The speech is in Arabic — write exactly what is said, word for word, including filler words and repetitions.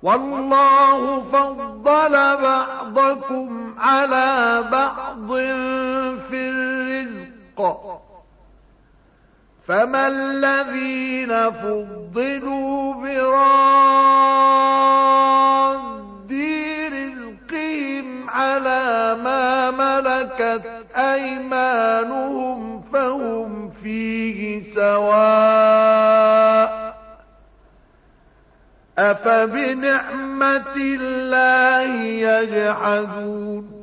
والله فضل بعضكم على بعض في الرزق فما الذين فضلوا براد رزقهم على ما ملكت أيمانهم فهم فيه سواء أفبنعمة الله يجحدون